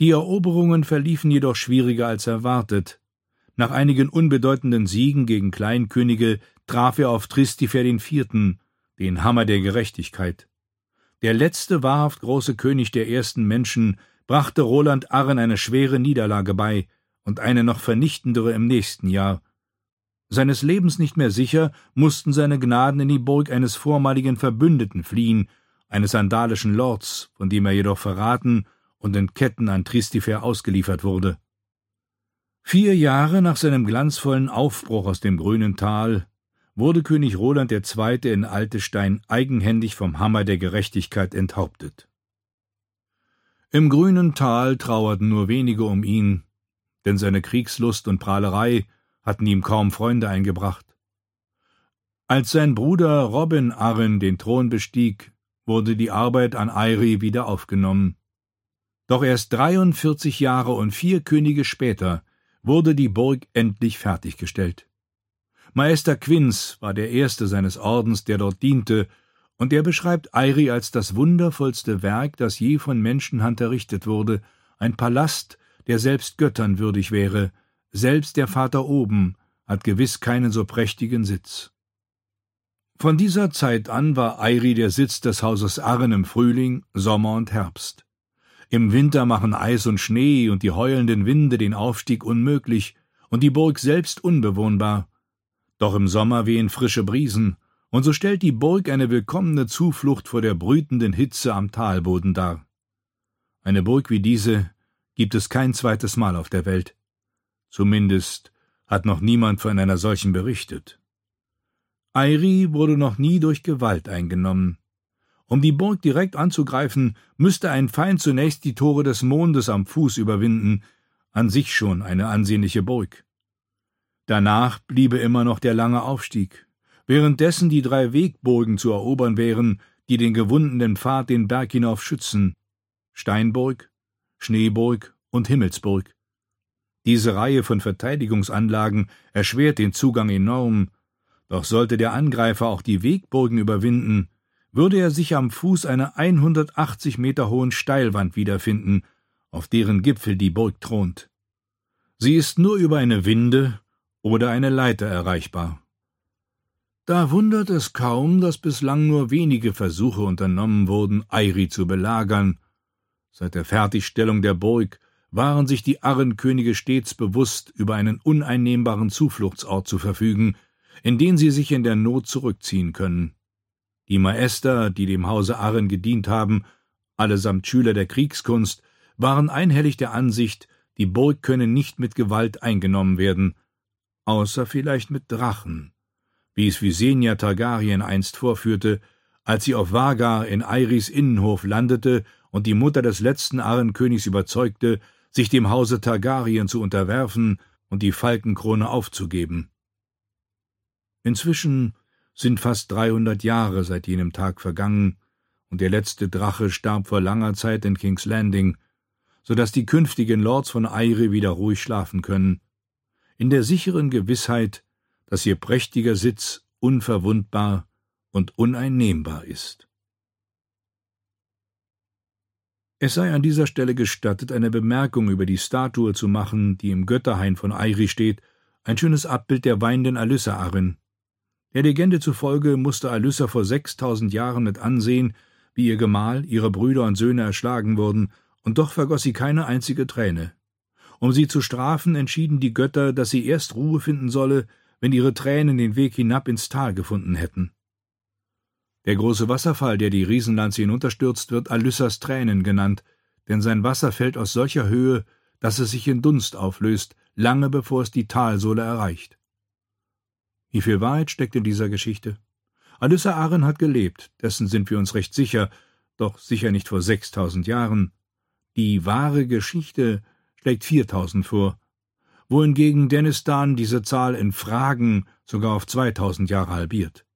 Die Eroberungen verliefen jedoch schwieriger als erwartet. Nach einigen unbedeutenden Siegen gegen Kleinkönige traf er auf Thristifer IV., den Hammer der Gerechtigkeit. Der letzte wahrhaft große König der ersten Menschen brachte Roland Arren eine schwere Niederlage bei und eine noch vernichtendere im nächsten Jahr. Seines Lebens nicht mehr sicher, mussten seine Gnaden in die Burg eines vormaligen Verbündeten fliehen, eines sandalischen Lords, von dem er jedoch verraten und in Ketten an Thristifer ausgeliefert wurde. 4 Jahre nach seinem glanzvollen Aufbruch aus dem grünen Tal wurde König Roland II. In Altestein eigenhändig vom Hammer der Gerechtigkeit enthauptet. Im grünen Tal trauerten nur wenige um ihn, denn seine Kriegslust und Prahlerei hatten ihm kaum Freunde eingebracht. Als sein Bruder Robin Arryn den Thron bestieg, wurde die Arbeit an Éirí wieder aufgenommen. Doch erst 43 Jahre und 4 Könige später wurde die Burg endlich fertiggestellt. Meister Quince war der erste seines Ordens, der dort diente, und er beschreibt Éirí als das wundervollste Werk, das je von Menschenhand errichtet wurde, ein Palast, der selbst Göttern würdig wäre. Selbst der Vater oben hat gewiss keinen so prächtigen Sitz. Von dieser Zeit an war Éirí der Sitz des Hauses Arryn im Frühling, Sommer und Herbst. Im Winter machen Eis und Schnee und die heulenden Winde den Aufstieg unmöglich und die Burg selbst unbewohnbar. Doch im Sommer wehen frische Brisen, und so stellt die Burg eine willkommene Zuflucht vor der brütenden Hitze am Talboden dar. Eine Burg wie diese gibt es kein zweites Mal auf der Welt. Zumindest hat noch niemand von einer solchen berichtet. Éirí wurde noch nie durch Gewalt eingenommen. Um die Burg direkt anzugreifen, müsste ein Feind zunächst die Tore des Mondes am Fuß überwinden, an sich schon eine ansehnliche Burg. Danach bliebe immer noch der lange Aufstieg, währenddessen die 3 Wegburgen zu erobern wären, die den gewundenen Pfad den Berg hinauf schützen: Steinburg, Schneeburg und Himmelsburg. Diese Reihe von Verteidigungsanlagen erschwert den Zugang enorm, doch sollte der Angreifer auch die Wegburgen überwinden, würde er sich am Fuß einer 180 Meter hohen Steilwand wiederfinden, auf deren Gipfel die Burg thront. Sie ist nur über eine Winde oder eine Leiter erreichbar. Da wundert es kaum, dass bislang nur wenige Versuche unternommen wurden, Éirí zu belagern. Seit der Fertigstellung der Burg waren sich die Arrenkönige stets bewusst, über einen uneinnehmbaren Zufluchtsort zu verfügen, in den sie sich in der Not zurückziehen können. Die Maester, die dem Hause Arryn gedient haben, allesamt Schüler der Kriegskunst, waren einhellig der Ansicht, die Burg könne nicht mit Gewalt eingenommen werden, außer vielleicht mit Drachen, wie es Visenya Targaryen einst vorführte, als sie auf Vhagar in Éirys Innenhof landete und die Mutter des letzten Arrenkönigs überzeugte, sich dem Hause Targaryen zu unterwerfen und die Falkenkrone aufzugeben. Inzwischen sind fast 300 Jahre seit jenem Tag vergangen, und der letzte Drache starb vor langer Zeit in King's Landing, so dass die künftigen Lords von Éirí wieder ruhig schlafen können, in der sicheren Gewissheit, dass ihr prächtiger Sitz unverwundbar und uneinnehmbar ist. Es sei an dieser Stelle gestattet, eine Bemerkung über die Statue zu machen, die im Götterhain von Éirí steht, ein schönes Abbild der weinenden Alyssa Arryn. Der Legende zufolge musste Alyssa vor 6000 Jahren mit ansehen, wie ihr Gemahl, ihre Brüder und Söhne erschlagen wurden, und doch vergoss sie keine einzige Träne. Um sie zu strafen, entschieden die Götter, dass sie erst Ruhe finden solle, wenn ihre Tränen den Weg hinab ins Tal gefunden hätten. Der große Wasserfall, der die Riesenlanze hinunterstürzt, wird Alyssas Tränen genannt, denn sein Wasser fällt aus solcher Höhe, dass es sich in Dunst auflöst, lange bevor es die Talsohle erreicht. Wie viel Wahrheit steckt in dieser Geschichte? Alyssa Arryn hat gelebt, dessen sind wir uns recht sicher, doch sicher nicht vor 6000 Jahren. Die wahre Geschichte schlägt 4000 vor, wohingegen Dennis Dun diese Zahl in Fragen sogar auf 2000 Jahre halbiert.